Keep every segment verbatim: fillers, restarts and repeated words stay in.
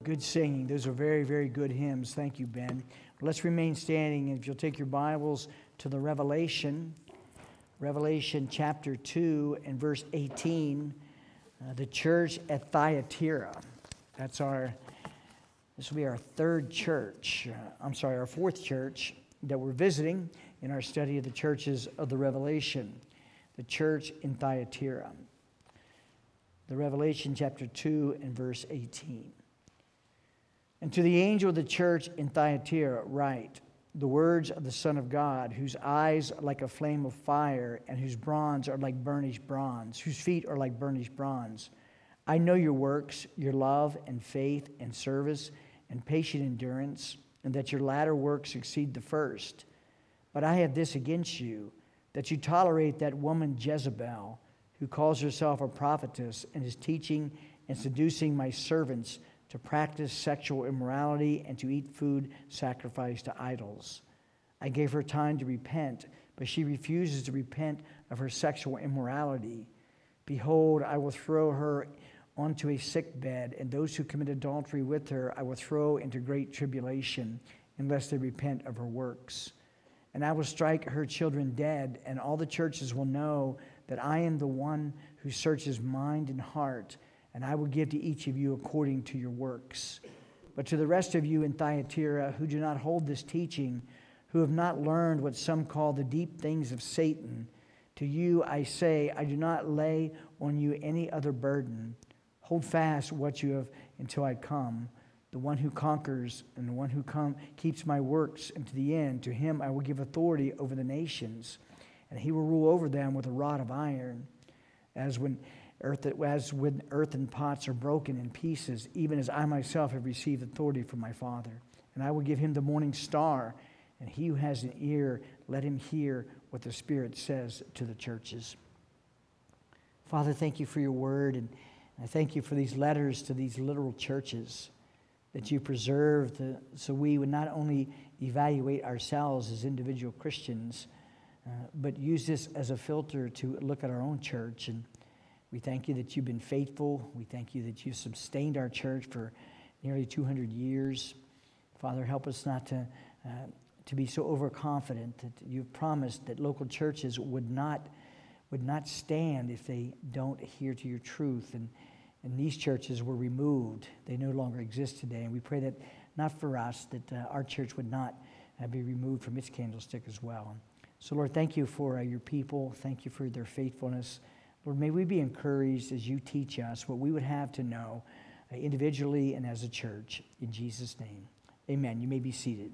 Good singing. Those are very, very good hymns. Thank you, Ben. Let's remain standing. If you'll take your Bibles to the Revelation, Revelation chapter two and verse eighteen, uh, the church at Thyatira. That's our, this will be our third church. Uh, I'm sorry, our fourth church that we're visiting in our study of the churches of the Revelation. The church in Thyatira. The Revelation chapter two and verse eighteen. And to the angel of the church in Thyatira write the words of the Son of God, whose eyes are like a flame of fire, and whose bronze are like burnished bronze, whose feet are like burnished bronze. I know your works, your love and faith and service and patient endurance, and that your latter works exceed the first. But I have this against you, that you tolerate that woman Jezebel, who calls herself a prophetess and is teaching and seducing my servants to practice sexual immorality and to eat food sacrificed to idols. I gave her time to repent, but she refuses to repent of her sexual immorality. Behold, I will throw her onto a sick bed, and those who commit adultery with her I will throw into great tribulation, unless they repent of her works. And I will strike her children dead, and all the churches will know that I am the one who searches mind and heart, and I will give to each of you according to your works. But to the rest of you in Thyatira who do not hold this teaching, who have not learned what some call the deep things of Satan, to you I say, I do not lay on you any other burden. Hold fast what you have until I come. The one who conquers and the one who come, keeps my works unto the end, to him I will give authority over the nations, and he will rule over them with a rod of iron. As when earth, as when earthen pots are broken in pieces, even as I myself have received authority from my Father. And I will give him the morning star, and he who has an ear, let him hear what the Spirit says to the churches. Father, thank you for your word, and I thank you for these letters to these literal churches that you preserved, uh, so we would not only evaluate ourselves as individual Christians, uh, but use this as a filter to look at our own church. And we thank you that you've been faithful. We thank you that you've sustained our church for nearly two hundred years. Father, help us not to uh, to be so overconfident that you've promised that local churches would not would not stand if they don't adhere to your truth. And And these churches were removed. They no longer exist today. And we pray that, not for us, that uh, our church would not uh, be removed from its candlestick as well. So, Lord, thank you for uh, your people. Thank you for their faithfulness. Lord, may we be encouraged as you teach us what we would have to know uh, individually and as a church. In Jesus' name, amen. You may be seated.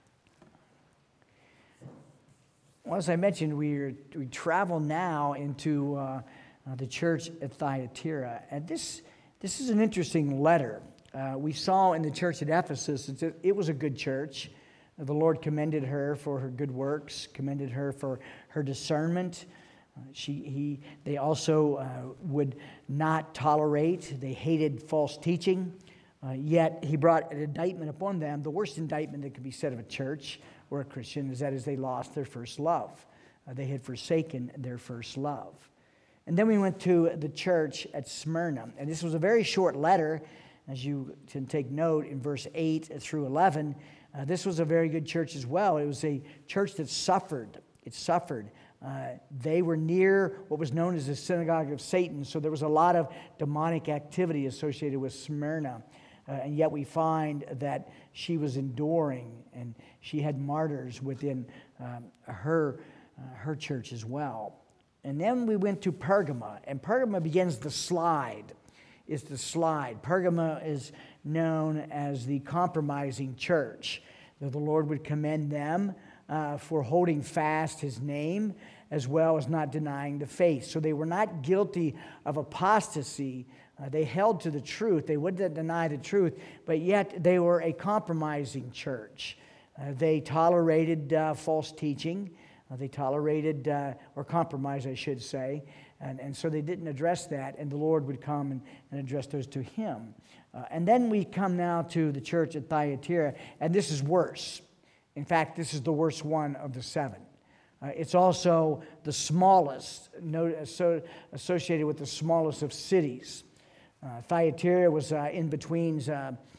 Well, as I mentioned, we we travel now into Uh, Uh, the church at Thyatira. And this this is an interesting letter. Uh, we saw in the church at Ephesus, it's a, it was a good church. Uh, the Lord commended her for her good works, commended her for her discernment. Uh, she he they also uh, would not tolerate, they hated false teaching. Uh, yet he brought an indictment upon them. The worst indictment that could be said of a church or a Christian is that is they lost their first love. Uh, they had forsaken their first love. And then we went to the church at Smyrna. And this was a very short letter, as you can take note in verse eight through eleven. Uh, this was a very good church as well. It was a church that suffered. It suffered. Uh, they were near what was known as the synagogue of Satan. So there was a lot of demonic activity associated with Smyrna. Uh, and yet we find that she was enduring, and she had martyrs within um, her, uh, her church as well. And then we went to Pergama, and Pergama begins the slide. It's the slide. Pergama is known as the compromising church. That the Lord would commend them uh, for holding fast his name, as well as not denying the faith. So they were not guilty of apostasy. Uh, they held to the truth. They wouldn't deny the truth, but yet they were a compromising church. Uh, they tolerated uh, false teaching. Uh, they tolerated, uh, or compromised, I should say, and, and so they didn't address that, and the Lord would come and, and address those to him. Uh, and then we come now to the church at Thyatira, and this is worse. In fact, this is the worst one of the seven. Uh, it's also the smallest, no, so associated with the smallest of cities. Uh, Thyatira was uh, in between uh,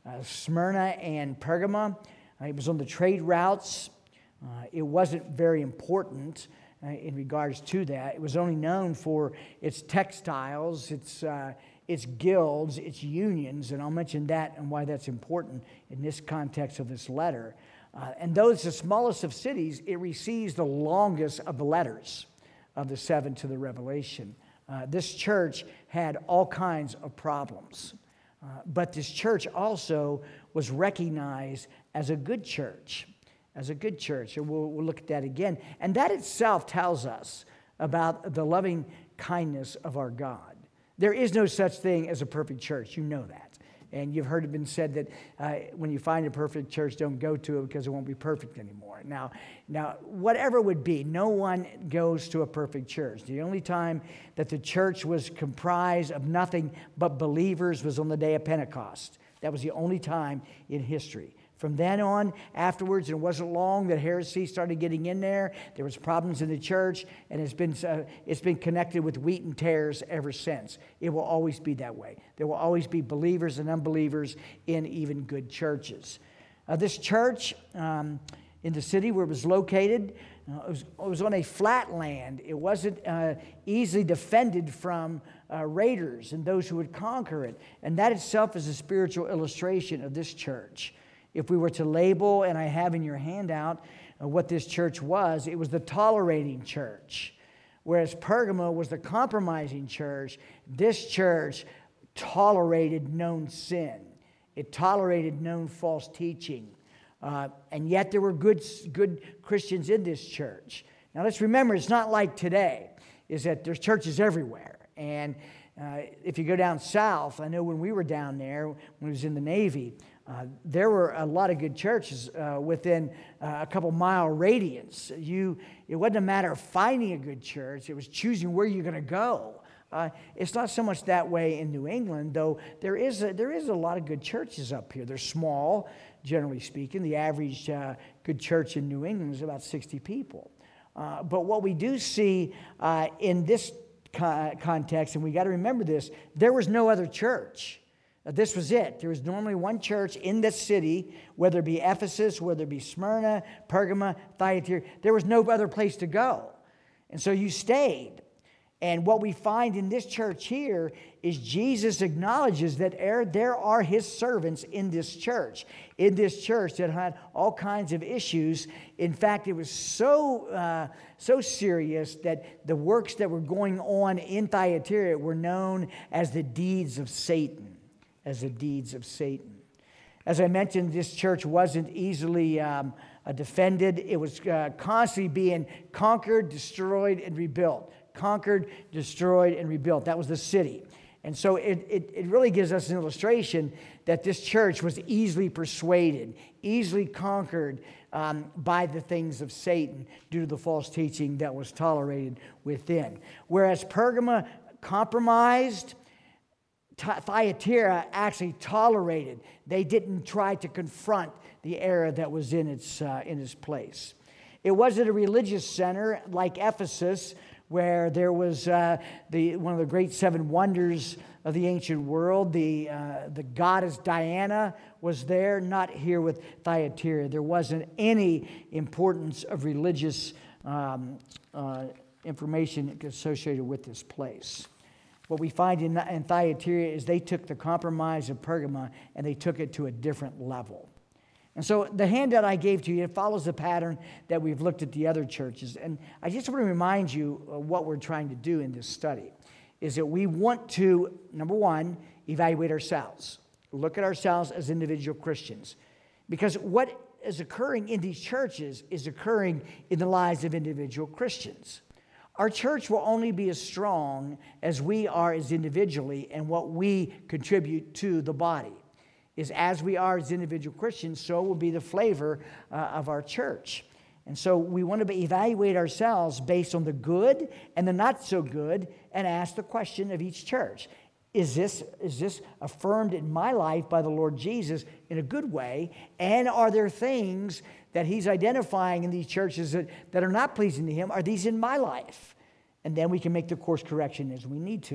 uh, Smyrna and Pergamum. Uh, it was on the trade routes. Uh, it wasn't very important uh, in regards to that. It was only known for its textiles, its uh, its guilds, its unions, and I'll mention that and why that's important in this context of this letter. Uh, and though it's the smallest of cities, it receives the longest of the letters of the seven to the Revelation. Uh, this church had all kinds of problems, uh, but this church also was recognized as a good church, as a good church. And we'll, we'll look at that again. And that itself tells us about the loving kindness of our God. There is no such thing as a perfect church. You know that. And you've heard it been said that uh, when you find a perfect church, don't go to it because it won't be perfect anymore. Now, now, whatever it would be, no one goes to a perfect church. The only time that the church was comprised of nothing but believers was on the day of Pentecost. That was the only time in history. From then on, afterwards, it wasn't long that heresy started getting in there. There was problems in the church, and it's been uh, it's been connected with wheat and tares ever since. It will always be that way. There will always be believers and unbelievers in even good churches. Uh, this church um, in the city where it was located, uh, it, was, it was on a flat land. It wasn't uh, easily defended from uh, raiders and those who would conquer it. And that itself is a spiritual illustration of this church. If we were to label, and I have in your handout, uh, what this church was, it was the tolerating church. Whereas Pergamo was the compromising church, this church tolerated known sin. It tolerated known false teaching. Uh, and yet there were good, good Christians in this church. Now let's remember, it's not like today, is that there's churches everywhere. And uh, if you go down south, I know when we were down there, when I was in the Navy, Uh, there were a lot of good churches uh, within uh, a couple mile radius. You, it wasn't a matter of finding a good church. It was choosing where you're going to go. Uh, it's not so much that way in New England, though there is a, there is a lot of good churches up here. They're small, generally speaking. The average uh, good church in New England is about sixty people. Uh, but what we do see uh, in this co- context, and we got to remember this, there was no other church. This was it. There was normally one church in this city, whether it be Ephesus, whether it be Smyrna, Pergamum, Thyatira. There was no other place to go. And so you stayed. And what we find in this church here is Jesus acknowledges that there are his servants in this church, in this church that had all kinds of issues. In fact, it was so uh, so serious that the works that were going on in Thyatira were known as the deeds of Satan. As the deeds of Satan. As I mentioned, this church wasn't easily um, uh, defended. It was uh, constantly being conquered, destroyed, and rebuilt. Conquered, destroyed, and rebuilt. That was the city. And so it, it, it really gives us an illustration that this church was easily persuaded, easily conquered um, by the things of Satan due to the false teaching that was tolerated within. Whereas Pergamum compromised, Thyatira actually tolerated. They didn't try to confront the error that was in its uh, in its place. It wasn't a religious center like Ephesus, where there was uh, the one of the great seven wonders of the ancient world. The uh, the goddess Diana was there. Not here with Thyatira. There wasn't any importance of religious um, uh, information associated with this place. What we find in, in Thyatira is they took the compromise of Pergamum and they took it to a different level. And so the handout I gave to you, it follows the pattern that we've looked at the other churches. And I just want to remind you of what we're trying to do in this study, is that we want to, number one, evaluate ourselves. Look at ourselves as individual Christians. Because what is occurring in these churches is occurring in the lives of individual Christians. Our church will only be as strong as we are as individually and what we contribute to the body. Is as we are as individual Christians, so will be the flavor uh, of our church. And so we want to evaluate ourselves based on the good and the not so good and ask the question of each church. Is this, is this affirmed in my life by the Lord Jesus in a good way? And are there things that he's identifying in these churches that, that are not pleasing to him? Are these in my life? And then we can make the course correction as we need to.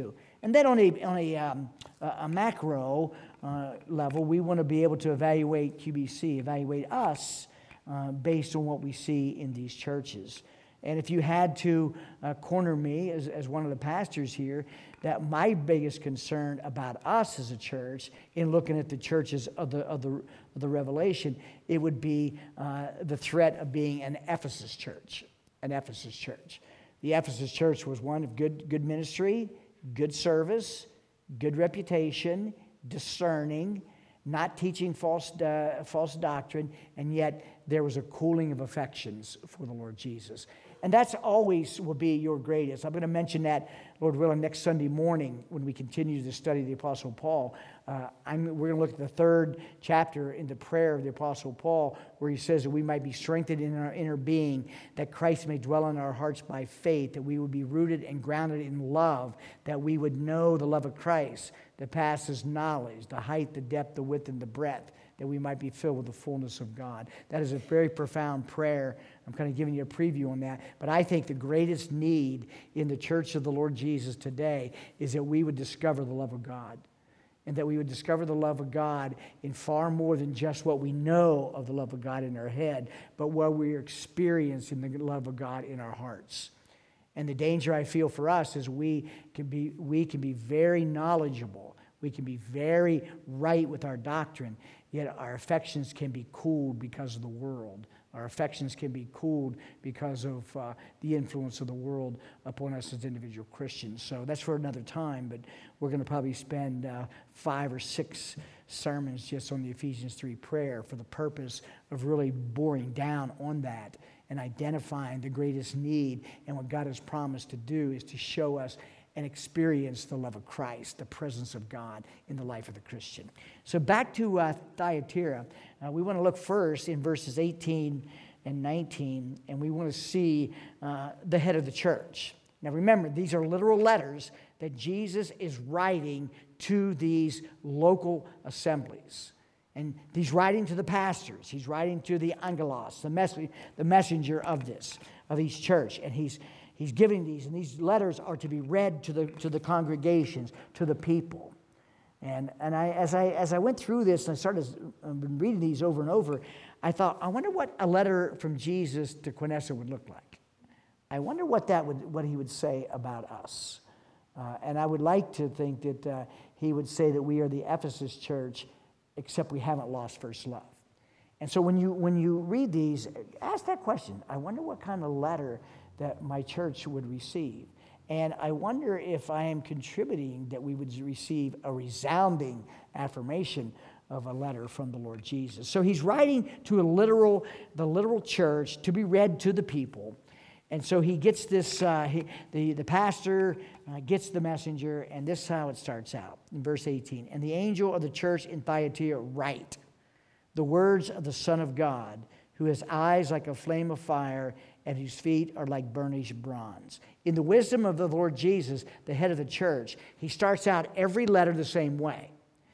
And then on a, on a, um, a macro uh, level, we want to be able to evaluate Q B C, evaluate us uh, based on what we see in these churches. And if you had to uh, corner me as, as one of the pastors here, that my biggest concern about us as a church in looking at the churches of the of the, of the Revelation, it would be uh, the threat of being an Ephesus church, an Ephesus church. The Ephesus church was one of good good ministry, good service, good reputation, discerning, not teaching false uh, false doctrine, and yet there was a cooling of affections for the Lord Jesus. And that's always will be your greatest. I'm going to mention that, Lord willing, next Sunday morning when we continue to study the Apostle Paul. Uh, I'm, we're going to look at the third chapter in the prayer of the Apostle Paul, where he says that we might be strengthened in our inner being, that Christ may dwell in our hearts by faith, that we would be rooted and grounded in love, that we would know the love of Christ that passes knowledge, the height, the depth, the width, and the breadth, that we might be filled with the fullness of God. That is a very profound prayer. I'm kind of giving you a preview on that. But I think the greatest need in the church of the Lord Jesus today is that we would discover the love of God. And that we would discover the love of God in far more than just what we know of the love of God in our head, but what we're experiencing the love of God in our hearts. And the danger I feel for us is we can be, we can be very knowledgeable. We can be very right with our doctrine, yet our affections can be cooled because of the world. Our affections can be cooled because of uh, the influence of the world upon us as individual Christians. So that's for another time, but we're going to probably spend uh, five or six sermons just on the Ephesians three prayer for the purpose of really boring down on that and identifying the greatest need. And what God has promised to do is to show us and experience the love of Christ, the presence of God in the life of the Christian. So back to uh, Thyatira, uh, we want to look first in verses eighteen and nineteen, and we want to see uh, the head of the church. Now remember, these are literal letters that Jesus is writing to these local assemblies. And he's writing to the pastors. He's writing to the angelos, the, mess- the messenger of this, of each church. And he's He's giving these, and these letters are to be read to the to the congregations, to the people. And and I as I as I went through this and I started I've been reading these over and over, I thought, I wonder what a letter from Jesus to Quinessa would look like. I wonder what that would what he would say about us. Uh, and I would like to think that uh, he would say that we are the Ephesus church, except we haven't lost first love. And so when you when you read these, ask that question. I wonder what kind of letter that my church would receive. And I wonder if I am contributing that we would receive a resounding affirmation of a letter from the Lord Jesus. So he's writing to a literal, the literal church to be read to the people. And so he gets this, uh, he, the, the pastor uh, gets the messenger, and this is how it starts out in verse eighteen. And the angel of the church in Thyatira write the words of the Son of God, who has eyes like a flame of fire and whose feet are like burnished bronze. In the wisdom of the Lord Jesus, the head of the church, he starts out every letter the same way.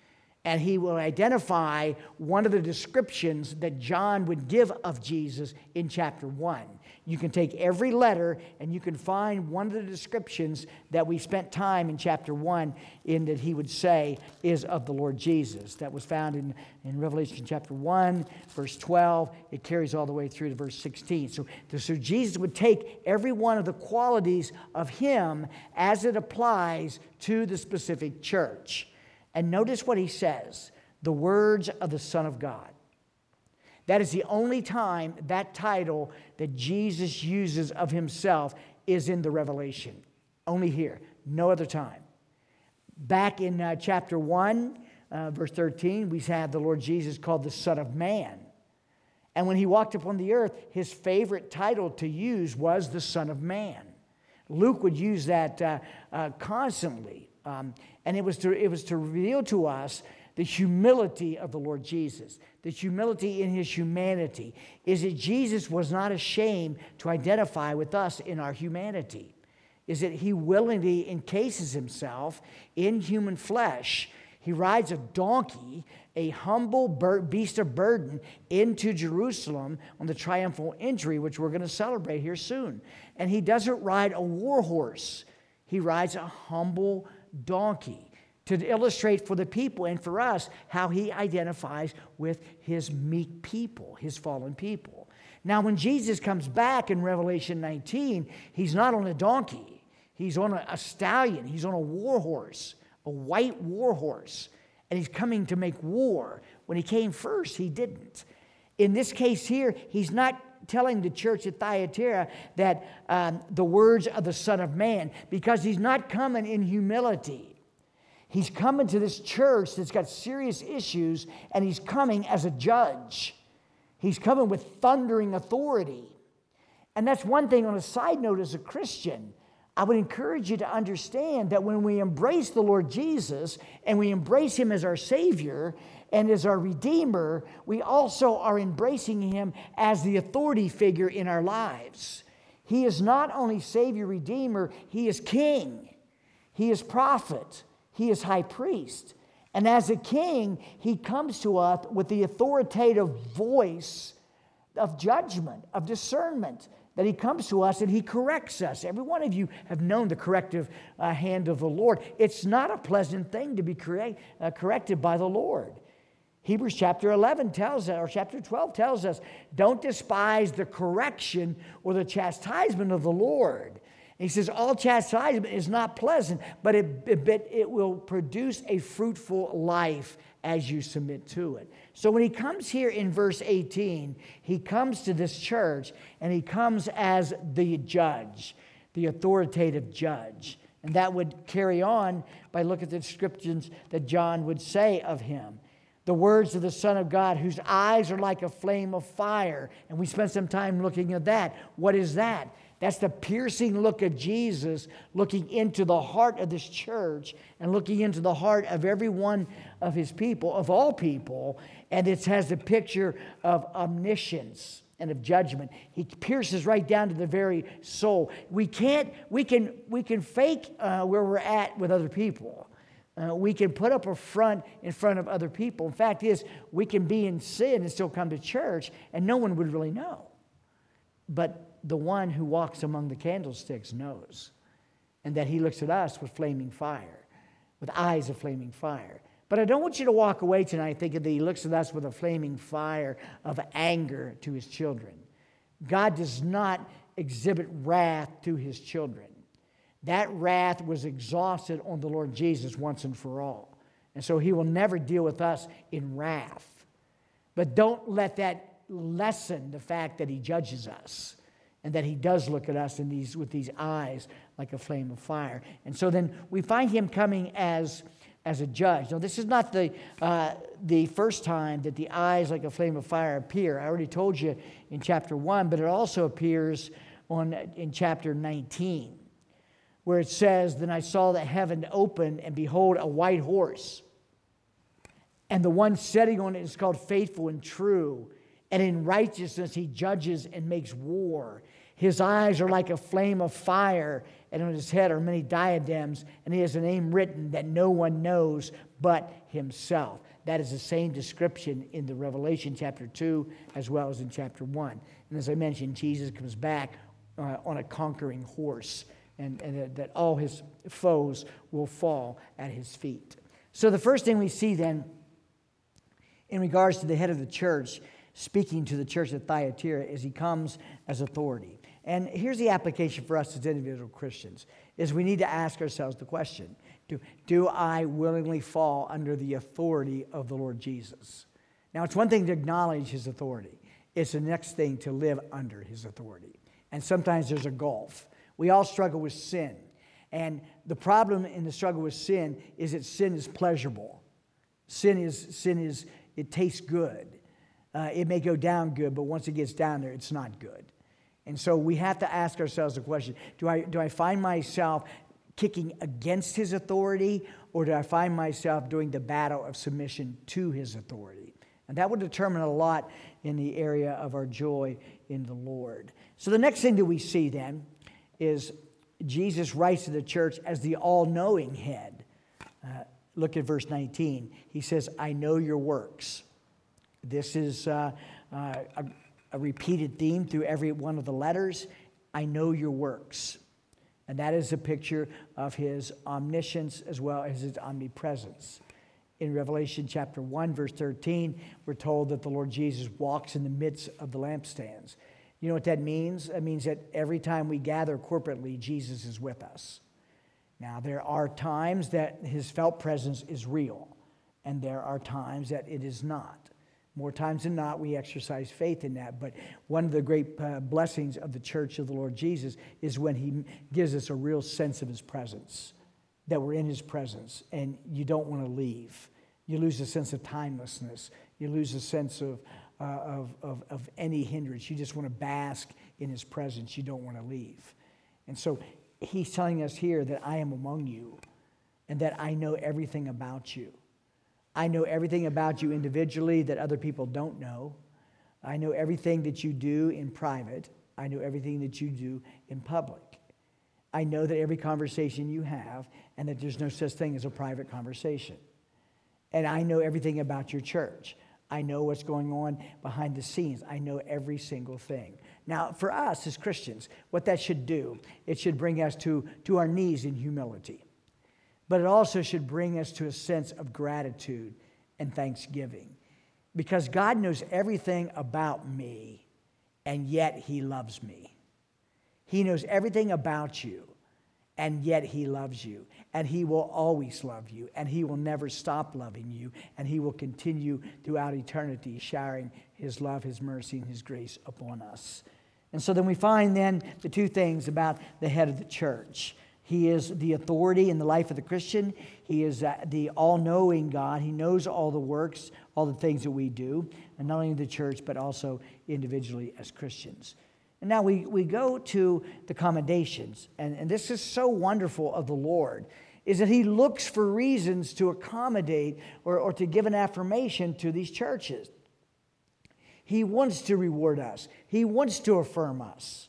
And he will identify one of the descriptions that John would give of Jesus in chapter one. You can take every letter and you can find one of the descriptions that we spent time in chapter one in that he would say is of the Lord Jesus. That was found in, in Revelation chapter one, verse twelve. It carries all the way through to verse sixteen. So, so Jesus would take every one of the qualities of him as it applies to the specific church. And notice what he says, the words of the Son of God. That is the only time that title that Jesus uses of himself is in the Revelation. Only here, no other time. Back in uh, chapter one, uh, verse thirteen, we have the Lord Jesus called the Son of Man. And when he walked upon the earth, his favorite title to use was the Son of Man. Luke would use that uh, uh, constantly. Um, and it was to it was to reveal to us the humility of the Lord Jesus, the humility in his humanity, is that Jesus was not ashamed to identify with us in our humanity, is that he willingly encases himself in human flesh. He rides a donkey, a humble beast of burden, into Jerusalem on the triumphal entry, which we're going to celebrate here soon. And he doesn't ride a war horse. He rides a humble donkey, to illustrate for the people and for us how he identifies with his meek people, his fallen people. Now, when Jesus comes back in Revelation nineteen, he's not on a donkey. He's on a, a stallion. He's on a war horse, a white war horse. And he's coming to make war. When he came first, he didn't. In this case here, he's not telling the church at Thyatira that um, the words of the Son of Man, because he's not coming in humility. He's coming to this church that's got serious issues, and he's coming as a judge. He's coming with thundering authority. And that's one thing on a side note as a Christian. I would encourage you to understand that when we embrace the Lord Jesus and we embrace him as our Savior and as our Redeemer, we also are embracing him as the authority figure in our lives. He is not only Savior, Redeemer, he is King. He is prophet. He is high priest. And as a king, he comes to us with the authoritative voice of judgment, of discernment, that he comes to us and he corrects us. Every one of you have known the corrective uh, hand of the Lord. It's not a pleasant thing to be correct, uh, corrected by the Lord. Hebrews chapter eleven tells us, or chapter twelve tells us, don't despise the correction or the chastisement of the Lord. He says, all chastisement is not pleasant, but it, it, it will produce a fruitful life as you submit to it. So when he comes here in verse eighteen, he comes to this church, and he comes as the judge, the authoritative judge. And that would carry on by looking at the descriptions that John would say of him. The words of the Son of God, whose eyes are like a flame of fire. And we spent some time looking at that. What is that? That's the piercing look of Jesus looking into the heart of this church and looking into the heart of every one of his people, of all people. And it has the picture of omniscience and of judgment. He pierces right down to the very soul. We can't, we can, we can fake uh, where we're at with other people. Uh, we can put up a front in front of other people. In fact is, we can be in sin and still come to church and no one would really know. But the one who walks among the candlesticks knows, and that he looks at us with flaming fire, with eyes of flaming fire. But I don't want you to walk away tonight thinking that he looks at us with a flaming fire of anger to his children. God does not exhibit wrath to his children. That wrath was exhausted on the Lord Jesus once and for all. And so he will never deal with us in wrath. But don't let that lessen the fact that he judges us and that he does look at us in these, with these eyes like a flame of fire. And so then we find him coming as, as a judge. Now, this is not the, uh, the first time that the eyes like a flame of fire appear. I already told you in chapter one, but it also appears on, in chapter nineteen, where it says, "Then I saw the heaven open, and behold, a white horse. And the one sitting on it is called Faithful and True. And in righteousness he judges and makes war. His eyes are like a flame of fire, and on his head are many diadems, and he has a name written that no one knows but himself." That is the same description in the Revelation chapter two as well as in chapter one. And as I mentioned, Jesus comes back uh, on a conquering horse, and, and that all his foes will fall at his feet. So the first thing we see then in regards to the head of the church, speaking to the church at Thyatira, is he comes as authority. And here's the application for us as individual Christians, is we need to ask ourselves the question, do, do I willingly fall under the authority of the Lord Jesus? Now, it's one thing to acknowledge his authority. It's the next thing to live under his authority. And sometimes there's a gulf. We all struggle with sin. And the problem in the struggle with sin is that sin is pleasurable. Sin is, sin is it tastes good. Uh, it may go down good, but once it gets down there, it's not good. And so we have to ask ourselves the question, do I, do I find myself kicking against his authority, or do I find myself doing the battle of submission to his authority? And that would determine a lot in the area of our joy in the Lord. So the next thing that we see then is Jesus writes to the church as the all-knowing head. Uh, look at verse nineteen. He says, "I know your works." This is uh, uh, a, a repeated theme through every one of the letters. I know your works. And that is a picture of his omniscience as well as his omnipresence. In Revelation chapter one, verse thirteen, we're told that the Lord Jesus walks in the midst of the lampstands. You know what that means? That means that every time we gather corporately, Jesus is with us. Now, there are times that his felt presence is real, and there are times that it is not. More times than not, we exercise faith in that. But one of the great uh, blessings of the church of the Lord Jesus is when he gives us a real sense of his presence, that we're in his presence, and you don't want to leave. You lose a sense of timelessness. You lose a sense of, uh, of, of, of any hindrance. You just want to bask in his presence. You don't want to leave. And so he's telling us here that I am among you and that I know everything about you. I know everything about you individually that other people don't know. I know everything that you do in private. I know everything that you do in public. I know that every conversation you have and that there's no such thing as a private conversation. And I know everything about your church. I know what's going on behind the scenes. I know every single thing. Now, for us as Christians, what that should do, it should bring us to, to our knees in humility. But it also should bring us to a sense of gratitude and thanksgiving. Because God knows everything about me, and yet he loves me. He knows everything about you, and yet he loves you. And he will always love you, and he will never stop loving you, and he will continue throughout eternity showering his love, his mercy, and his grace upon us. And so then we find then the two things about the head of the church. He is the authority in the life of the Christian. He is uh, the all-knowing God. He knows all the works, all the things that we do, and not only the church, but also individually as Christians. And now we, we go to the commendations, and, and this is so wonderful of the Lord, is that he looks for reasons to accommodate or, or to give an affirmation to these churches. He wants to reward us. He wants to affirm us.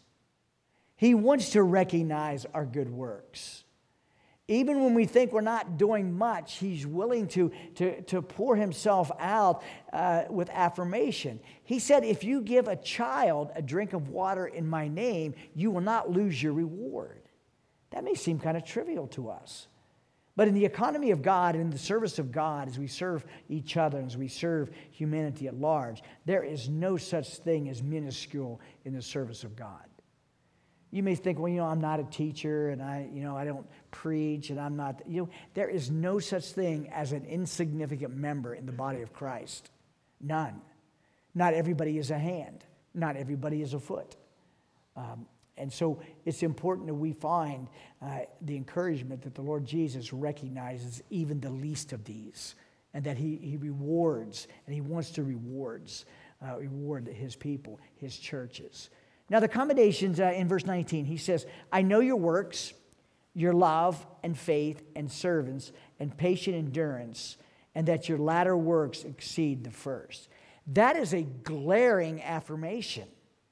He wants to recognize our good works. Even when we think we're not doing much, he's willing to, to, to pour himself out uh, with affirmation. He said, if you give a child a drink of water in my name, you will not lose your reward. That may seem kind of trivial to us. But in the economy of God, in the service of God, as we serve each other, as we serve humanity at large, there is no such thing as minuscule in the service of God. You may think, well, you know, I'm not a teacher and I, you know, I don't preach and I'm not, you know, there is no such thing as an insignificant member in the body of Christ. None. Not everybody is a hand. Not everybody is a foot. Um, and so it's important that we find uh, the encouragement that the Lord Jesus recognizes even the least of these and that he, he rewards and he wants to rewards, uh, reward his people, his churches. Now, the commendations uh, in verse nineteen, he says, I know your works, your love and faith and servants and patient endurance, and that your latter works exceed the first. That is a glaring affirmation.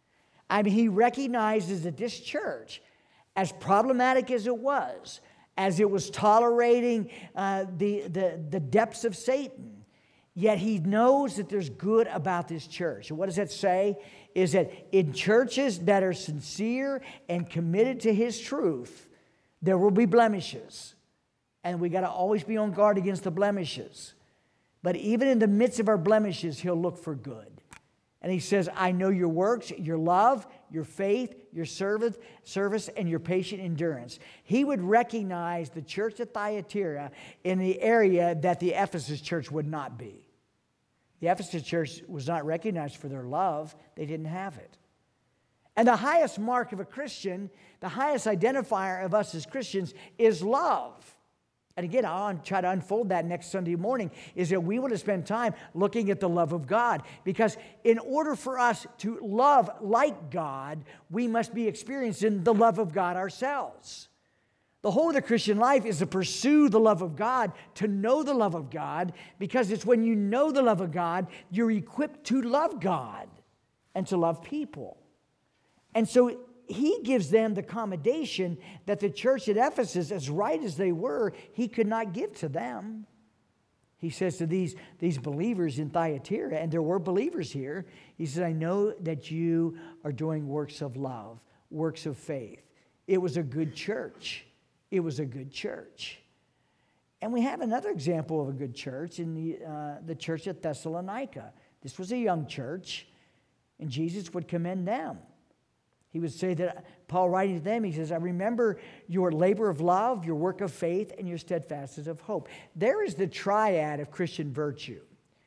I mean, he recognizes that this church, as problematic as it was, as it was tolerating uh, the, the, the depths of Satan, yet he knows that there's good about this church. And what does that say? Is that in churches that are sincere and committed to his truth, there will be blemishes. And we got to always be on guard against the blemishes. But even in the midst of our blemishes, he'll look for good. And he says, I know your works, your love, your faith, your service, service, and your patient endurance. He would recognize the church at Thyatira in the area that the Ephesus church would not be. The Ephesus church was not recognized for their love. They didn't have it. And the highest mark of a Christian, the highest identifier of us as Christians is love. And again, I'll try to unfold that next Sunday morning, is that we want to spend time looking at the love of God. Because in order for us to love like God, we must be experiencing the love of God ourselves. The whole of the Christian life is to pursue the love of God, to know the love of God, because it's when you know the love of God, you're equipped to love God and to love people. And so he gives them the commendation that the church at Ephesus, as right as they were, he could not give to them. He says to these, these believers in Thyatira, and there were believers here, he says, I know that you are doing works of love, works of faith, It was a good church. It was a good church. And we have another example of a good church in the, uh, the church at Thessalonica. This was a young church, and Jesus would commend them. He would say that, Paul writing to them, he says, I remember your labor of love, your work of faith, and your steadfastness of hope. There is the triad of Christian virtue.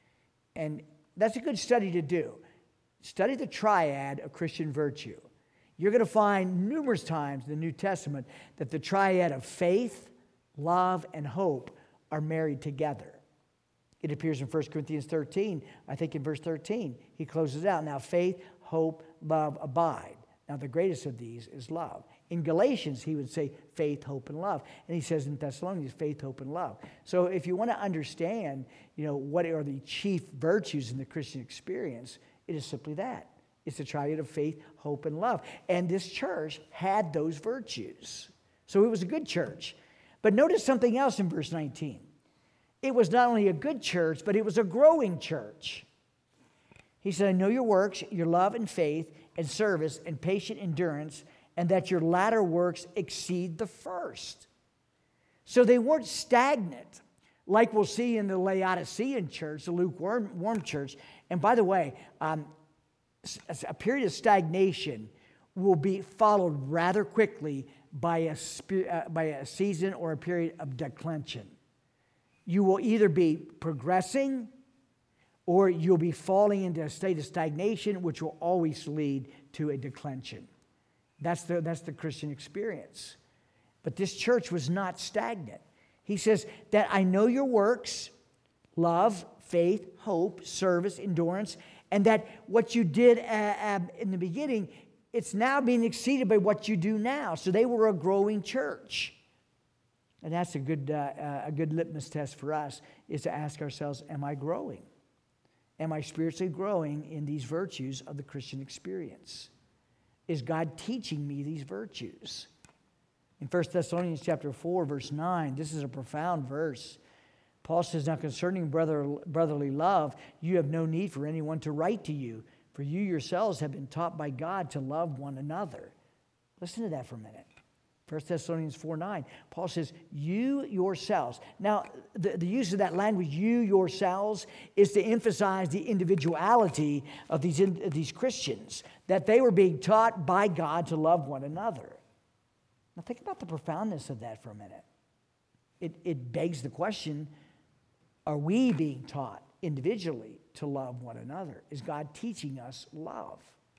And that's a good study to do. Study the triad of Christian virtue. You're going to find numerous times in the New Testament that the triad of faith, love, and hope are married together. It appears in First Corinthians thirteen. I think in verse thirteen, he closes out. Now faith, hope, love abide. Now the greatest of these is love. In Galatians, he would say faith, hope, and love. And he says in Thessalonians, faith, hope, and love. So if you want to understand, you know, what are the chief virtues in the Christian experience, it is simply that. It's the triad of faith, hope, and love. And this church had those virtues. So it was a good church. But notice something else in verse nineteen. It was not only a good church, but it was a growing church. He said, I know your works, your love and faith and service and patient endurance, and that your latter works exceed the first. So they weren't stagnant, like we'll see in the Laodicean church, the lukewarm warm church. And by the way, um, a period of stagnation will be followed rather quickly by a, uh, by a season or a period of declension. You will either be progressing or you'll be falling into a state of stagnation, which will always lead to a declension. That's the, that's the Christian experience. But this church was not stagnant. He says that I know your works, love, faith, hope, service, endurance, and that what you did uh, uh, in the beginning, it's now being exceeded by what you do now. So they were a growing church. And that's a good, uh, uh, a good litmus test for us, is to ask ourselves, am I growing? Am I spiritually growing in these virtues of the Christian experience? Is God teaching me these virtues? In First Thessalonians chapter four, verse nine, this is a profound verse. Paul says, now concerning brother, brotherly love, you have no need for anyone to write to you, for you yourselves have been taught by God to love one another. Listen to that for a minute. First Thessalonians four nine, Paul says, you yourselves. Now, the, the use of that language, you yourselves, is to emphasize the individuality of these, of these Christians, that they were being taught by God to love one another. Now, think about the profoundness of that for a minute. It, it begs the question, are we being taught individually to love one another? Is God teaching us love?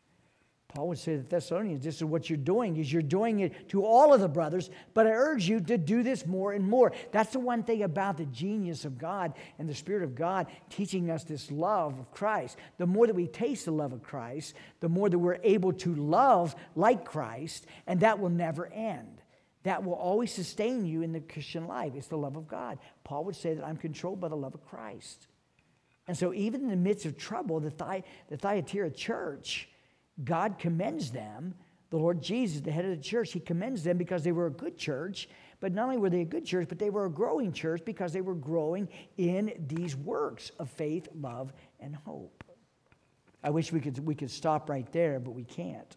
Paul would say to the Thessalonians, this is what you're doing, is you're doing it to all of the brothers, but I urge you to do this more and more. That's the one thing about the genius of God and the Spirit of God teaching us this love of Christ. The more that we taste the love of Christ, the more that we're able to love like Christ, and that will never end. That will always sustain you in the Christian life. It's the love of God. Paul would say that I'm controlled by the love of Christ. And so even in the midst of trouble, the, Thy- the Thyatira church, God commends them. The Lord Jesus, the head of the church, he commends them because they were a good church. But not only were they a good church, but they were a growing church because they were growing in these works of faith, love, and hope. I wish we could, we could stop right there, but we can't.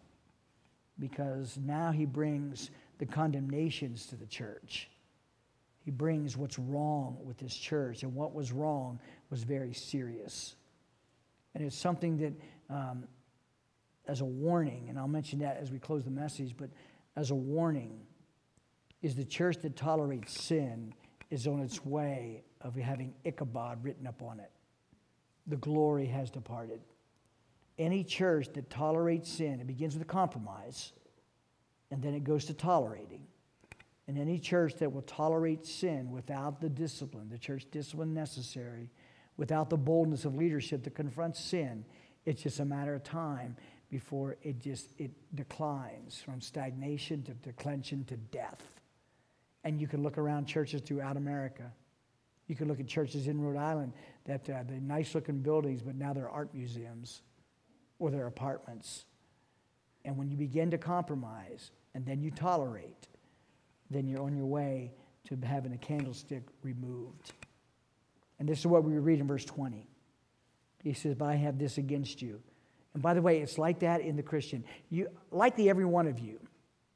Because now he brings the condemnations to the church. He brings what's wrong with this church. And what was wrong was very serious. And it's something that... Um, as a warning, and I'll mention that as we close the message, but as a warning, is the church that tolerates sin is on its way of having Ichabod written upon it. The glory has departed. Any church that tolerates sin, it begins with a compromise, and then it goes to tolerating. And any church that will tolerate sin without the discipline, the church discipline necessary, without the boldness of leadership to confront sin, it's just a matter of time before it just it declines from stagnation to declension to death. And you can look around churches throughout America. You can look at churches in Rhode Island that uh, they're nice-looking buildings, but now they're art museums or they're apartments. And when you begin to compromise and then you tolerate, then you're on your way to having a candlestick removed. And this is what we read in verse twenty. He says, but I have this against you. And by the way, it's like that in the Christian. You, likely every one of you,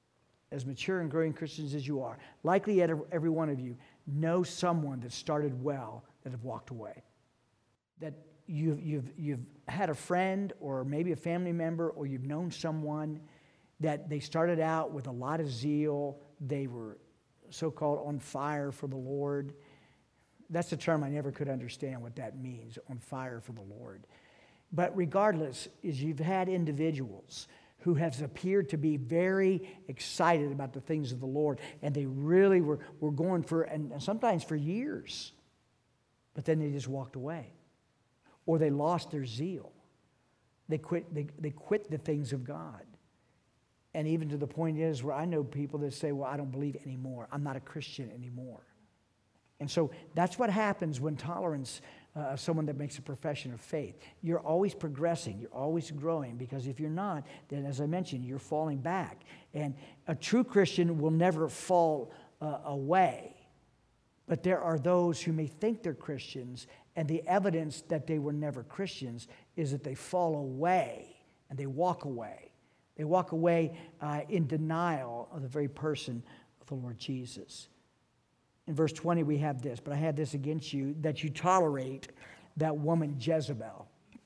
as mature and growing Christians as you are, likely every one of you know someone that started well that have walked away. That you've, you've, you've had a friend or maybe a family member, or you've known someone that they started out with a lot of zeal. They were so-called on fire for the Lord. That's a term I never could understand what that means, on fire for the Lord. But regardless, is you've had individuals who have appeared to be very excited about the things of the Lord, and they really were, were going for, and sometimes for years, but then they just walked away. Or they lost their zeal. They quit, they, they quit the things of God. And even to the point is where I know people that say, well, I don't believe anymore. I'm not a Christian anymore. And so that's what happens when tolerance uh, of someone that makes a profession of faith. You're always progressing. You're always growing, because if you're not, then as I mentioned, you're falling back. And a true Christian will never fall uh, away. But there are those who may think they're Christians, and the evidence that they were never Christians is that they fall away and they walk away. They walk away uh, in denial of the very person of the Lord Jesus. In verse twenty, we have this, but I have this against you, that you tolerate that woman Jezebel,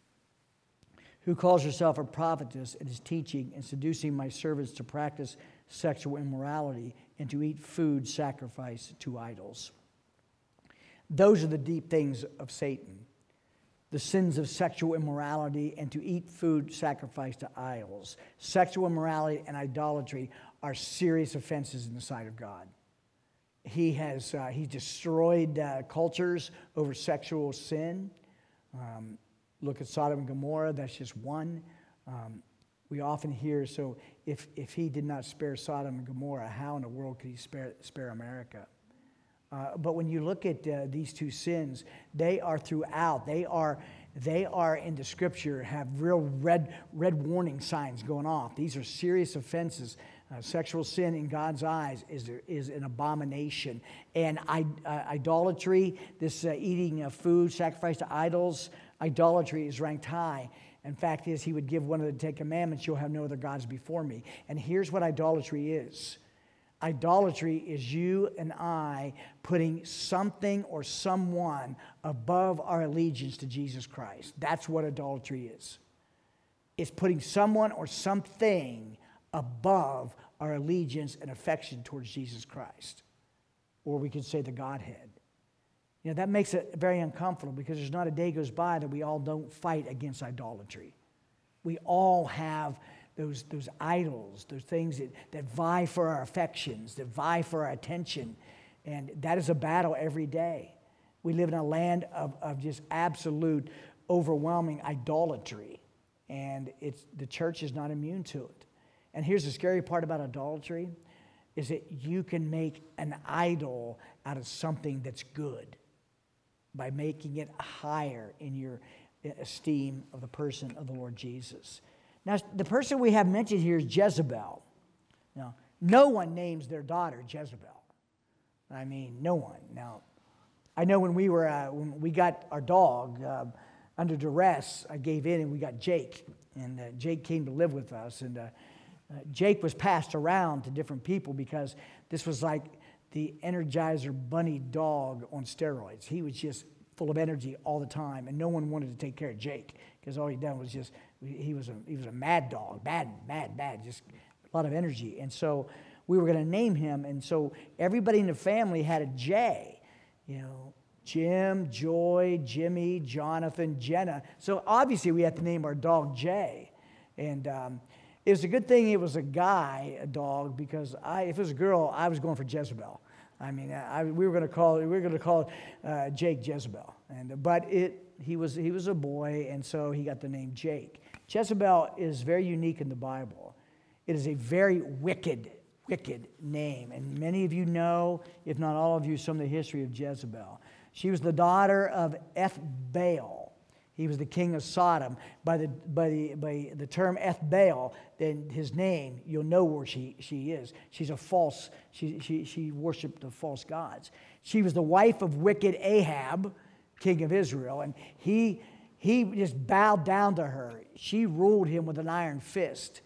who calls herself a prophetess and is teaching and seducing my servants to practice sexual immorality and to eat food sacrificed to idols. Those are the deep things of Satan. The sins of sexual immorality and to eat food sacrificed to idols. Sexual immorality and idolatry are serious offenses in the sight of God. He has uh, he destroyed uh, cultures over sexual sin. Um, look at Sodom and Gomorrah. That's just one. Um, we often hear, so if if he did not spare Sodom and Gomorrah, how in the world could he spare spare America? Uh, but when you look at uh, these two sins, they are throughout. They are they are in the Scripture, have real red red warning signs going off. These are serious offenses. Uh, sexual sin in God's eyes is is an abomination. And I, uh, idolatry, this uh, eating of food sacrificed to idols, idolatry is ranked high. In fact, is he would give one of the Ten Commandments, you'll have no other gods before me. And here's what idolatry is. Idolatry is you and I putting something or someone above our allegiance to Jesus Christ. That's what idolatry is. It's putting someone or something above our allegiance and affection towards Jesus Christ. Or we could say the Godhead. You know, that makes it very uncomfortable, because there's not a day goes by that we all don't fight against idolatry. We all have those, those idols, those things that, that vie for our affections, that vie for our attention. And that is a battle every day. We live in a land of, of just absolute, overwhelming idolatry. And it's the church is not immune to it. And here's the scary part about idolatry, is that you can make an idol out of something that's good by making it higher in your esteem of the person of the Lord Jesus. Now, the person we have mentioned here is Jezebel. Now, no one names their daughter Jezebel. I mean, no one. Now, I know when we were uh, when we got our dog uh, under duress, I gave in and we got Jake, and uh, Jake came to live with us, and. Uh, Uh, Jake was passed around to different people because this was like the Energizer Bunny dog on steroids. He was just full of energy all the time, and no one wanted to take care of Jake because all he done was just he was a he was a mad dog, bad, mad, bad, just a lot of energy. And so we were going to name him, and so everybody in the family had a J, you know, Jim, Joy, Jimmy, Jonathan, Jenna. So obviously we had to name our dog Jay, and. Um, It was a good thing it was a guy, a dog, because I, if it was a girl, I was going for Jezebel. I mean, I, we were going to call we were going to call uh, Jake Jezebel, and but it he was he was a boy, and so he got the name Jake. Jezebel is very unique in the Bible. It is a very wicked, wicked name, and many of you know, if not all of you, some of the history of Jezebel. She was the daughter of Ethbaal. He was the king of Sodom. By the by the by the term Ethbaal, then his name, you'll know where she, she is. She's a false, she she she worshipped the false gods. She was the wife of wicked Ahab, king of Israel, and he he just bowed down to her. She ruled him with an iron fist.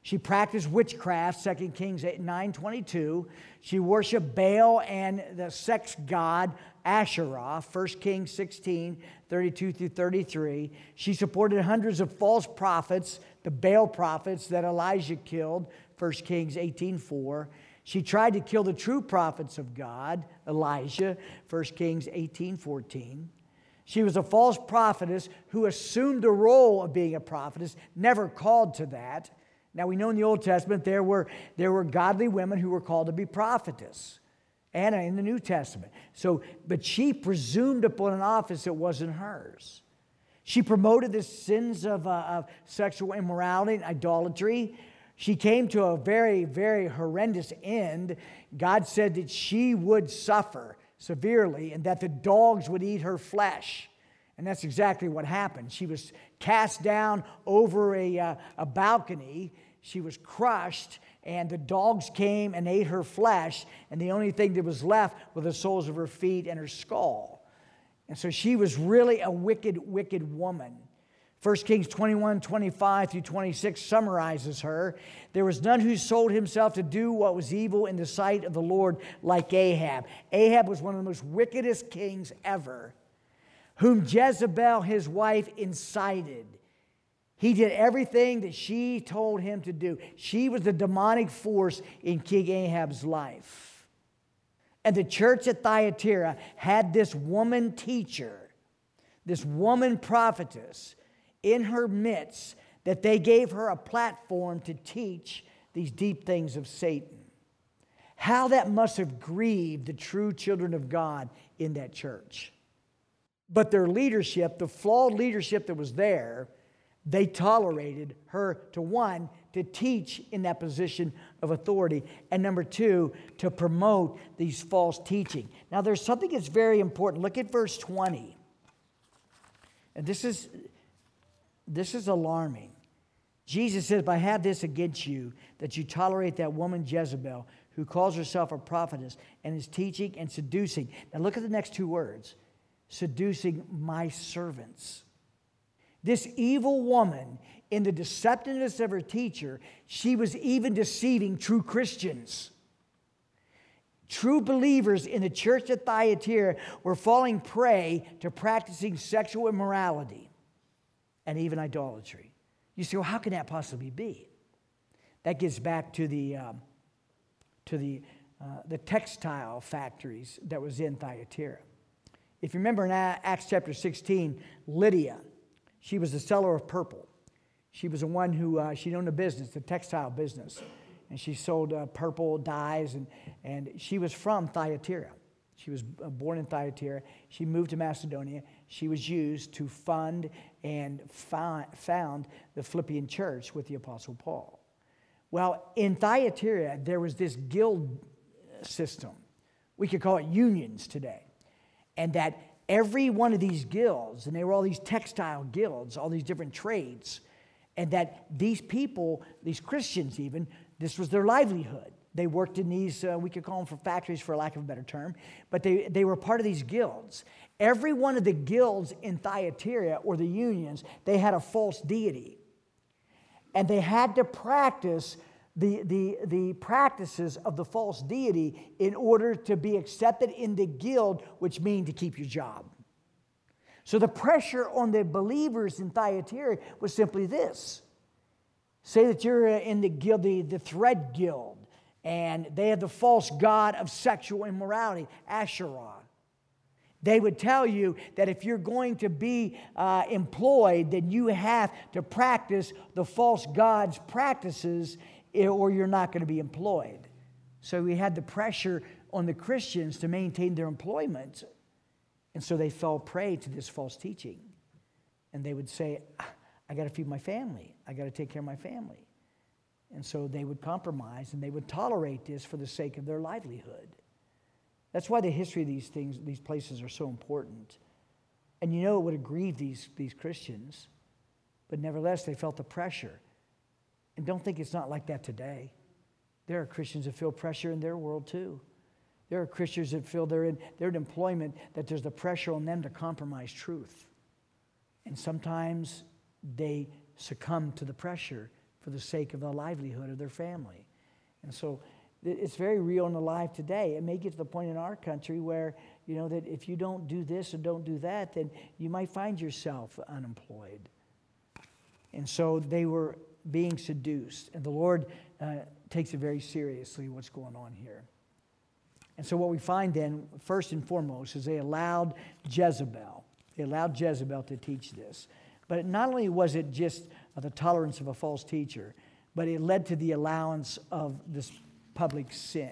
She practiced witchcraft, Second Kings nine twenty-two. She worshiped Baal and the sex god Asherah, First Kings sixteen thirty-two through thirty-three. She supported hundreds of false prophets, the Baal prophets that Elijah killed, First Kings eighteen four. She tried to kill the true prophets of God, Elijah, First Kings eighteen fourteen. She was a false prophetess who assumed the role of being a prophetess, never called to that. Now, we know in the Old Testament there were, there were godly women who were called to be prophetess. Anna in the New Testament. So, but she presumed upon an office that wasn't hers. She promoted the sins of, uh, of sexual immorality and idolatry. She came to a very, very horrendous end. God said that she would suffer severely and that the dogs would eat her flesh. And that's exactly what happened. She was cast down over a, uh, a balcony. She was crushed, and the dogs came and ate her flesh, and the only thing that was left were the soles of her feet and her skull. And so she was really a wicked, wicked woman. First Kings twenty-one, twenty-five through twenty-six summarizes her. There was none who sold himself to do what was evil in the sight of the Lord like Ahab. Ahab was one of the most wickedest kings ever, whom Jezebel, his wife, incited. He did everything that she told him to do. She was the demonic force in King Ahab's life. And the church at Thyatira had this woman teacher, this woman prophetess in her midst, that they gave her a platform to teach these deep things of Satan. How that must have grieved the true children of God in that church. But their leadership, the flawed leadership that was there, they tolerated her, to one, to teach in that position of authority, and number two, to promote these false teaching. Now, there's something that's very important. Look at verse twenty. And this is, this is alarming. Jesus says, "But I have this against you, that you tolerate that woman Jezebel, who calls herself a prophetess, and is teaching and seducing." Now, look at the next two words. Seducing my servants. This evil woman, in the deceptiveness of her teacher, she was even deceiving true Christians. True believers in the church at Thyatira were falling prey to practicing sexual immorality and even idolatry. You say, well, how can that possibly be? That gets back to the, um, to the, uh, the textile factories that was in Thyatira. If you remember in Acts chapter sixteen, Lydia, she was the seller of purple. She was the one who, uh, she owned a business, the textile business. And she sold uh, purple dyes, and, and she was from Thyatira. She was born in Thyatira. She moved to Macedonia. She was used to fund and found, found the Philippian church with the Apostle Paul. Well, in Thyatira, there was this guild system. We could call it unions today. And that every one of these guilds, and they were all these textile guilds, all these different trades, and that these people, these Christians even, this was their livelihood. They worked in these, uh, we could call them for factories for lack of a better term, but they, they were part of these guilds. Every one of the guilds in Thyatira, or the unions, they had a false deity. And they had to practice the, the, the practices of the false deity in order to be accepted in the guild, which means to keep your job. So the pressure on the believers in Thyatira was simply this. Say that you're in the guild, the, the thread guild, and they had the false god of sexual immorality, Asherah. They would tell you that if you're going to be uh, employed, then you have to practice the false god's practices, or you're not going to be employed. So we had the pressure on the Christians to maintain their employment. And so they fell prey to this false teaching. And they would say, I got to feed my family. I got to take care of my family. And so they would compromise and they would tolerate this for the sake of their livelihood. That's why the history of these things, these places are so important. And you know it would have grieved these, these Christians. But nevertheless, they felt the pressure. And don't think it's not like that today. There are Christians that feel pressure in their world too. There are Christians that feel they're in their employment, that there's the pressure on them to compromise truth. And sometimes they succumb to the pressure for the sake of the livelihood of their family. And so it's very real and alive today. It may get to the point in our country where, you know, that if you don't do this or don't do that, then you might find yourself unemployed. And so they were being seduced. And the Lord uh, takes it very seriously, what's going on here. And so what we find then, first and foremost, is they allowed Jezebel. They allowed Jezebel to teach this. But not only was it just uh, the tolerance of a false teacher, but it led to the allowance of this public sin.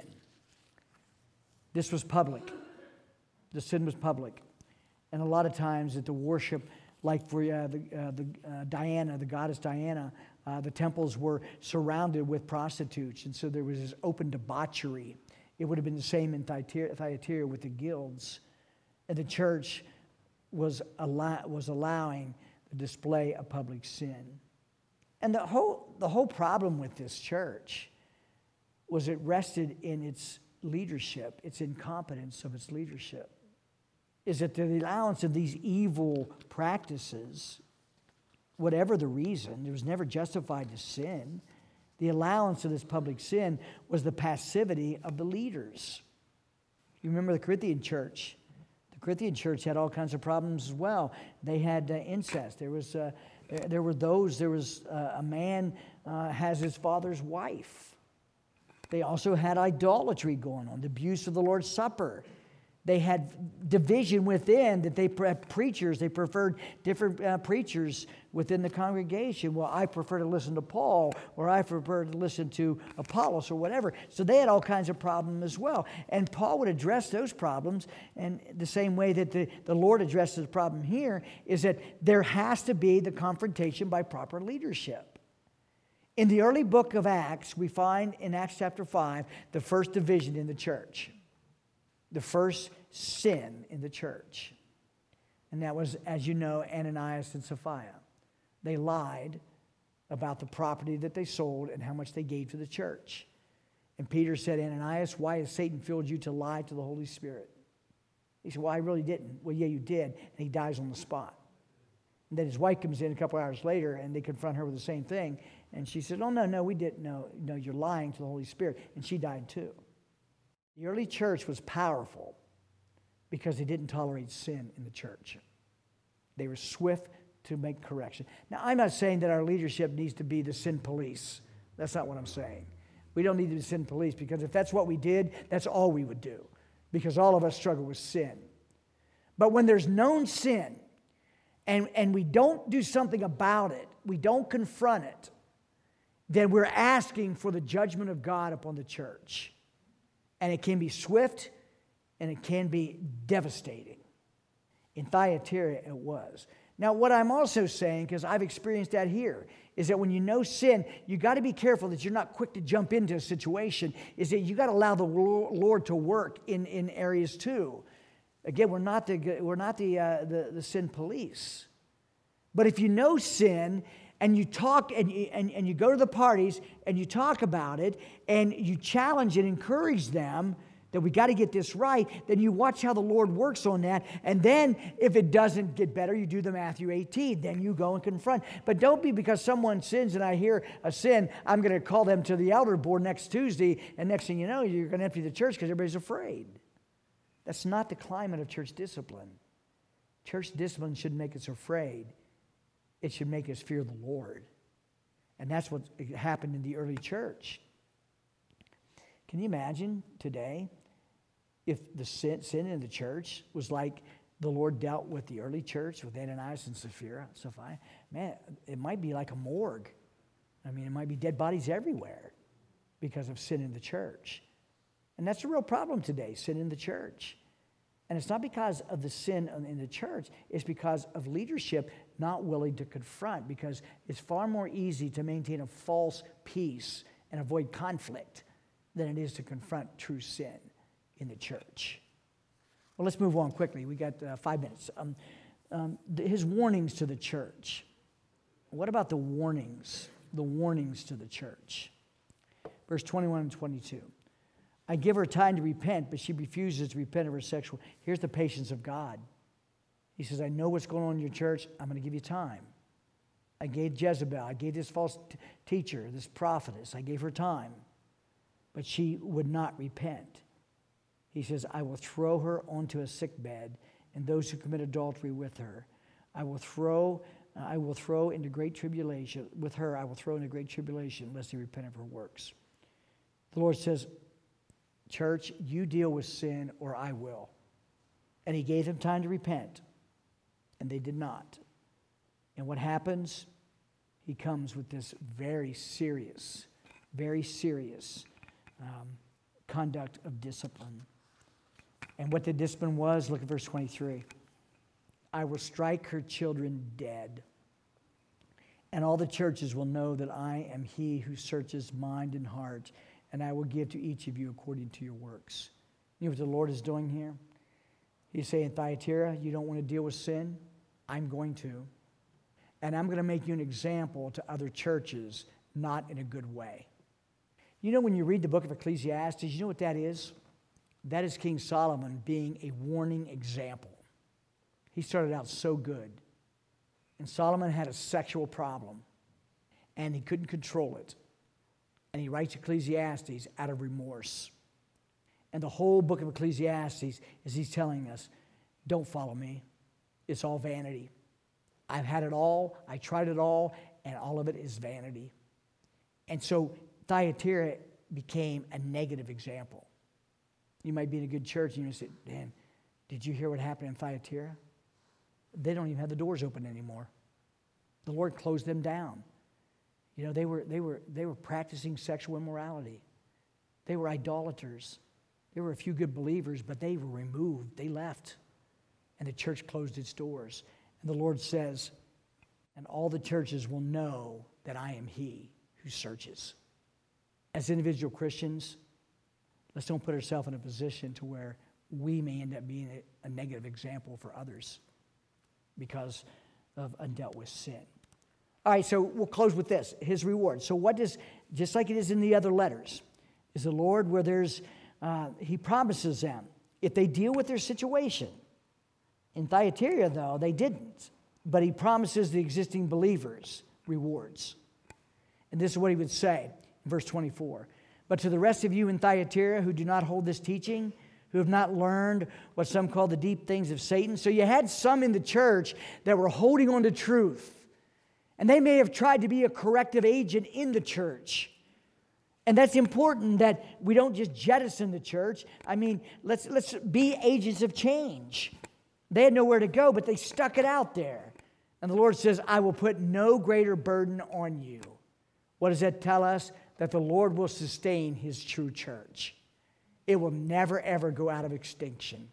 This was public. The sin was public. And a lot of times at the worship, like for uh, the, uh, the uh, Diana, the goddess Diana, uh, the temples were surrounded with prostitutes. And so there was this open debauchery. It would have been the same in Thyatira, Thyatira with the guilds. And the church was, allow, was allowing the display of public sin. And the whole, the whole problem with this church was it rested in its leadership, its incompetence of its leadership. Is that the allowance of these evil practices, whatever the reason, it was never justified to sin. The allowance of this public sin was the passivity of the leaders. You remember the Corinthian church. The Corinthian church had all kinds of problems as well. They had uh, incest. There was, uh, there were those, there was uh, a man uh, has his father's wife. They also had idolatry going on, the abuse of the Lord's Supper. They had division within that they preachers, they preferred different uh, preachers within the congregation. Well, I prefer to listen to Paul, or I prefer to listen to Apollos, or whatever. So they had all kinds of problems as well. And Paul would address those problems, and the same way that the, the Lord addresses the problem here is that there has to be the confrontation by proper leadership. In the early book of Acts, we find in Acts chapter five, the first division in the church. The first sin in the church. And that was, as you know, Ananias and Sapphira. They lied about the property that they sold and how much they gave to the church. And Peter said, Ananias, why has Satan filled you to lie to the Holy Spirit? He said, well, I really didn't. Well, yeah, you did. And he dies on the spot. And then his wife comes in a couple hours later, and they confront her with the same thing. And she said, oh, no, no, we didn't. No, no, you're lying to the Holy Spirit. And she died too. The early church was powerful because they didn't tolerate sin in the church. They were swift to make correction. Now, I'm not saying that our leadership needs to be the sin police. That's not what I'm saying. We don't need to be sin police, because if that's what we did, that's all we would do, because all of us struggle with sin. But when there's known sin and, and we don't do something about it, we don't confront it, then we're asking for the judgment of God upon the church. And it can be swift, and it can be devastating. In Thyatira, it was. Now, what I'm also saying, because I've experienced that here, is that when you know sin, you got to be careful that you're not quick to jump into a situation. Is that you got to allow the Lord to work in, in areas too. Again, we're not the we're not the, uh, the the sin police. But if you know sin, and you talk and you, and, and you go to the parties and you talk about it and you challenge and encourage them that we got to get this right, then you watch how the Lord works on that. And then if it doesn't get better, you do the Matthew eighteen. Then you go and confront. But don't be because someone sins and I hear a sin, I'm going to call them to the elder board next Tuesday, and next thing you know, you're going to empty the church because everybody's afraid. That's not the climate of church discipline. Church discipline shouldn't make us afraid. It should make us fear the Lord. And that's what happened in the early church. Can you imagine today if the sin, sin in the church was like the Lord dealt with the early church, with Ananias and Sapphira, Sapphira? Man, it might be like a morgue. I mean, it might be dead bodies everywhere because of sin in the church. And that's a real problem today, sin in the church. And it's not because of the sin in the church. It's because of leadership not willing to confront, because it's far more easy to maintain a false peace and avoid conflict than it is to confront true sin in the church. Well, let's move on quickly. We got uh, five minutes. Um, um, the, his warnings to the church. What about the warnings? The warnings to the church. Verse twenty-one and twenty-two. I give her time to repent, but she refuses to repent of her sexual. Here's the patience of God. He says, I know what's going on in your church. I'm going to give you time. I gave Jezebel, I gave this false t- teacher, this prophetess, I gave her time, but she would not repent. He says, I will throw her onto a sick bed, and those who commit adultery with her, I will throw, uh, I will throw into great tribulation. With her, I will throw into great tribulation, lest they repent of her works. The Lord says, church, you deal with sin, or I will. And he gave them time to repent, and they did not. And what happens? He comes with this very serious, very serious um, conduct of discipline. And what the discipline was, look at verse twenty-three. I will strike her children dead, and all the churches will know that I am he who searches mind and heart, and I will give to each of you according to your works. You know what the Lord is doing here? He's saying, Thyatira, you don't want to deal with sin? I'm going to. And I'm going to make you an example to other churches, not in a good way. You know, when you read the book of Ecclesiastes, you know what that is? That is King Solomon being a warning example. He started out so good. And Solomon had a sexual problem. And he couldn't control it. And he writes Ecclesiastes out of remorse. And the whole book of Ecclesiastes is he's telling us, don't follow me. It's all vanity. I've had it all. I tried it all. And all of it is vanity. And so Thyatira became a negative example. You might be in a good church and you say, Dan, did you hear what happened in Thyatira? They don't even have the doors open anymore. The Lord closed them down. You know, they were, they were, they were practicing sexual immorality. They were idolaters. There were a few good believers, but they were removed. They left. And the church closed its doors. And the Lord says, and all the churches will know that I am he who searches. As individual Christians, let's don't put ourselves in a position to where we may end up being a, a negative example for others because of undealt with sin. All right, so we'll close with this, his reward. So what does, just like it is in the other letters, is the Lord where there's, uh, he promises them, if they deal with their situation. In Thyatira, though, they didn't. But he promises the existing believers rewards. And this is what he would say in verse twenty-four. But to the rest of you in Thyatira who do not hold this teaching, who have not learned what some call the deep things of Satan. So you had some in the church that were holding on to truth. And they may have tried to be a corrective agent in the church. And that's important that we don't just jettison the church. I mean, let's, let's be agents of change. They had nowhere to go, but they stuck it out there. And the Lord says, I will put no greater burden on you. What does that tell us? That the Lord will sustain his true church. It will never, ever go out of extinction.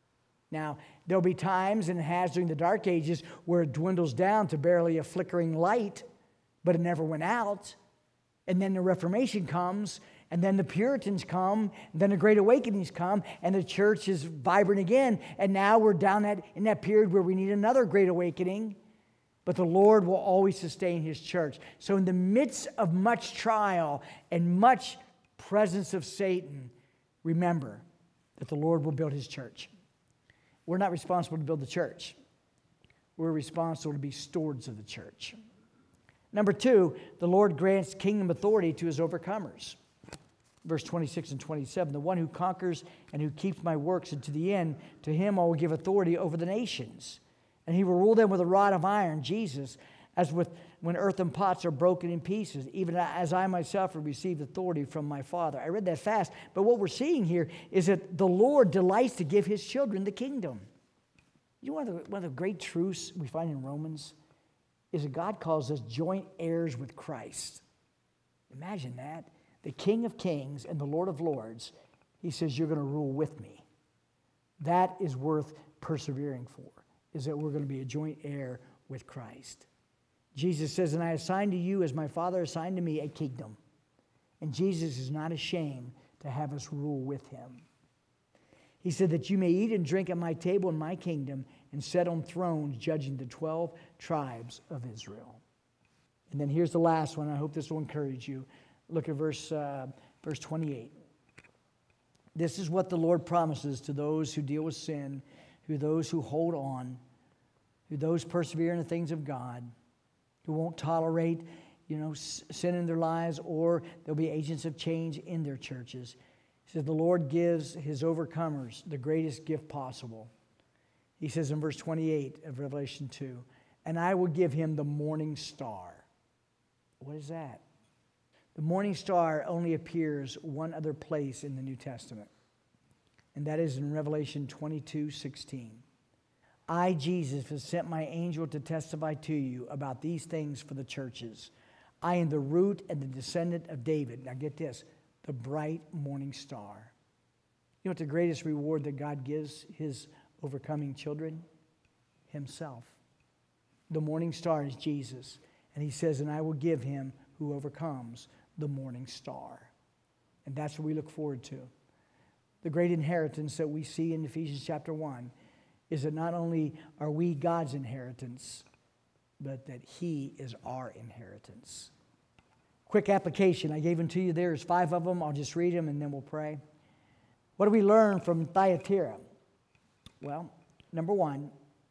Now, there'll be times, and it has during the Dark Ages, where it dwindles down to barely a flickering light, but it never went out. And then the Reformation comes, and then the Puritans come, and then the Great Awakenings come, and the church is vibrant again. And now we're down that, in that period where we need another Great Awakening. But the Lord will always sustain his church. So in the midst of much trial and much presence of Satan, remember that the Lord will build his church. We're not responsible to build the church. We're responsible to be stewards of the church. Number two, the Lord grants kingdom authority to his overcomers. Verse twenty-six and twenty-seven, the one who conquers and who keeps my works and to the end, to him I will give authority over the nations. And he will rule them with a rod of iron, Jesus, as with when earthen pots are broken in pieces, even as I myself have received authority from my Father. I read that fast, but what we're seeing here is that the Lord delights to give his children the kingdom. You know, one of the, one of the great truths we find in Romans is that God calls us joint heirs with Christ. Imagine that. The King of Kings and the Lord of Lords, he says, you're going to rule with me. That is worth persevering for, is that we're going to be a joint heir with Christ. Jesus says, and I assign to you, as my Father assigned to me, a kingdom. And Jesus is not ashamed to have us rule with him. He said that you may eat and drink at my table in my kingdom and sit on thrones judging the twelve tribes of Israel. And then here's the last one. I hope this will encourage you. Look at verse, uh, verse twenty-eight. This is what the Lord promises to those who deal with sin, who those who hold on, who those persevere in the things of God. who won't tolerate, you know, sin in their lives, or they'll be agents of change in their churches. He says the Lord gives his overcomers the greatest gift possible. He says in verse twenty-eight of Revelation two, and I will give him the morning star. What is that? The morning star only appears one other place in the New Testament, and that is in Revelation twenty-two sixteen. I, Jesus, have sent my angel to testify to you about these things for the churches. I am the root and the descendant of David. Now get this, the bright morning star. You know what the greatest reward that God gives his overcoming children? Himself. The morning star is Jesus. And he says, and I will give him who overcomes the morning star. And that's what we look forward to. The great inheritance that we see in Ephesians chapter one is that not only are we God's inheritance, but that he is our inheritance. Quick application. I gave them to you. There's five of them. I'll just read them and then we'll pray. What do we learn from Thyatira? Well, number one,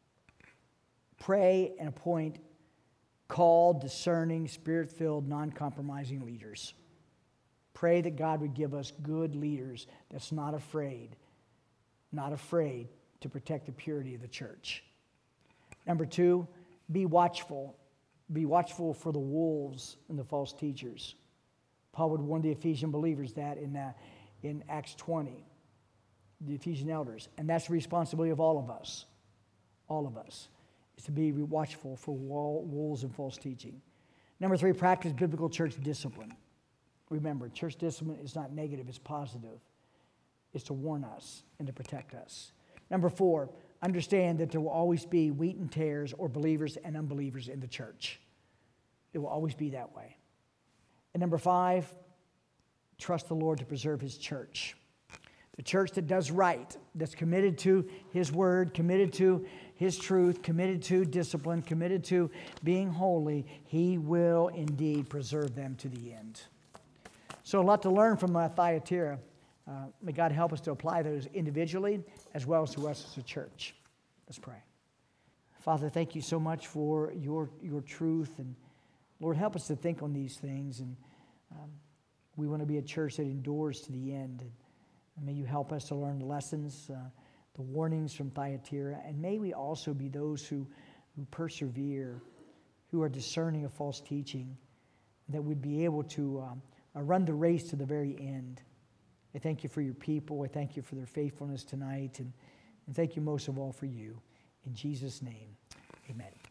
pray and appoint called, discerning, spirit-filled, non-compromising leaders. Pray that God would give us good leaders that's not afraid, not afraid to protect the purity of the church. Number two, be watchful. Be watchful for the wolves and the false teachers. Paul would warn the Ephesian believers that in, uh, in Acts twenty, the Ephesian elders. And that's the responsibility of all of us. All of us. Is to be watchful for wolves and false teaching. Number three, practice biblical church discipline. Remember, church discipline is not negative, it's positive. It's to warn us and to protect us. Number four, understand that there will always be wheat and tares, or believers and unbelievers in the church. It will always be that way. And number five, trust the Lord to preserve his church. The church that does right, that's committed to his word, committed to his truth, committed to discipline, committed to being holy, he will indeed preserve them to the end. So a lot to learn from uh, Thyatira. Uh, may God help us to apply those individually as well as to us as a church. Let's pray. Father, thank you so much for your, your truth. And Lord, help us to think on these things. And um, we want to be a church that endures to the end. And, and may you help us to learn the lessons, uh, the warnings from Thyatira. And may we also be those who, who persevere, who are discerning of false teaching, that we'd be able to um, uh, run the race to the very end. I thank you for your people. I thank you for their faithfulness tonight. And, and thank you most of all for you. In Jesus' name, amen.